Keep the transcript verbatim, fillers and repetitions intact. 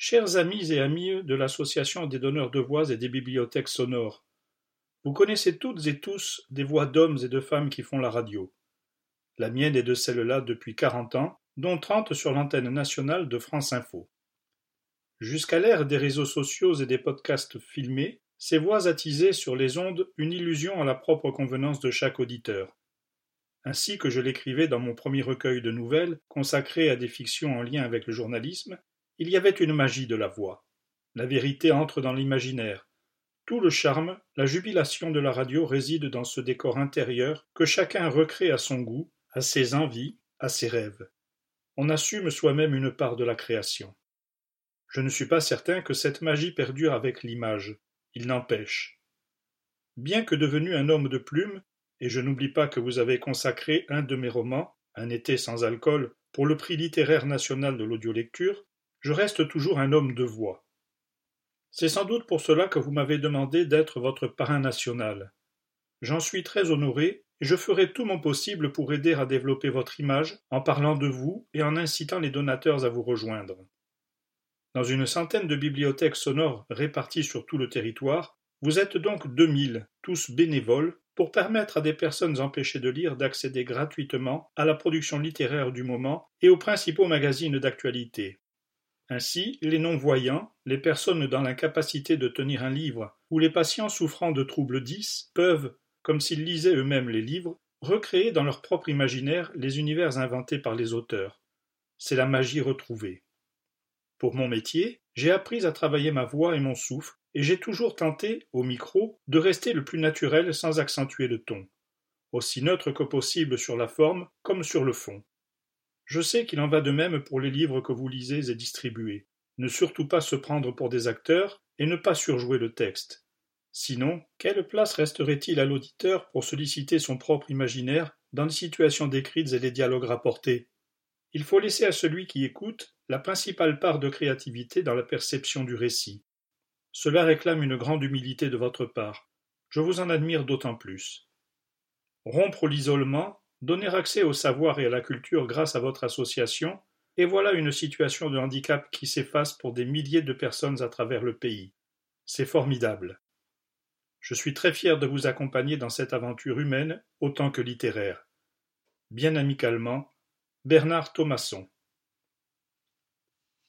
Chers amis et amies de l'Association des donneurs de voix et des bibliothèques sonores, vous connaissez toutes et tous des voix d'hommes et de femmes qui font la radio. La mienne est de celle-là depuis quarante ans, dont trente sur l'antenne nationale de France Info. Jusqu'à l'ère des réseaux sociaux et des podcasts filmés, ces voix attisaient sur les ondes une illusion à la propre convenance de chaque auditeur. Ainsi que je l'écrivais dans mon premier recueil de nouvelles, consacré à des fictions en lien avec le journalisme, il y avait une magie de la voix. La vérité entre dans l'imaginaire. Tout le charme, la jubilation de la radio réside dans ce décor intérieur que chacun recrée à son goût, à ses envies, à ses rêves. On assume soi-même une part de la création. Je ne suis pas certain que cette magie perdure avec l'image. Il n'empêche. Bien que devenu un homme de plume, et je n'oublie pas que vous avez consacré un de mes romans, Un été sans alcool, pour le prix littéraire national de l'audiolecture, je reste toujours un homme de voix. C'est sans doute pour cela que vous m'avez demandé d'être votre parrain national. J'en suis très honoré et je ferai tout mon possible pour aider à développer votre image en parlant de vous et en incitant les donateurs à vous rejoindre. Dans une centaine de bibliothèques sonores réparties sur tout le territoire, vous êtes donc deux mille, tous bénévoles, pour permettre à des personnes empêchées de lire d'accéder gratuitement à la production littéraire du moment et aux principaux magazines d'actualité. Ainsi, les non-voyants, les personnes dans l'incapacité de tenir un livre ou les patients souffrant de troubles dys peuvent, comme s'ils lisaient eux-mêmes les livres, recréer dans leur propre imaginaire les univers inventés par les auteurs. C'est la magie retrouvée. Pour mon métier, j'ai appris à travailler ma voix et mon souffle, et j'ai toujours tenté, au micro, de rester le plus naturel sans accentuer le ton, aussi neutre que possible sur la forme comme sur le fond. Je sais qu'il en va de même pour les livres que vous lisez et distribuez. Ne surtout pas se prendre pour des acteurs et ne pas surjouer le texte. Sinon, quelle place resterait-il à l'auditeur pour solliciter son propre imaginaire dans les situations décrites et les dialogues rapportés ? Il faut laisser à celui qui écoute la principale part de créativité dans la perception du récit. Cela réclame une grande humilité de votre part. Je vous en admire d'autant plus. Rompre l'isolement, donner accès au savoir et à la culture grâce à votre association, et voilà une situation de handicap qui s'efface pour des milliers de personnes à travers le pays. C'est formidable. Je suis très fier de vous accompagner dans cette aventure humaine autant que littéraire. Bien amicalement, Bernard Thomasson.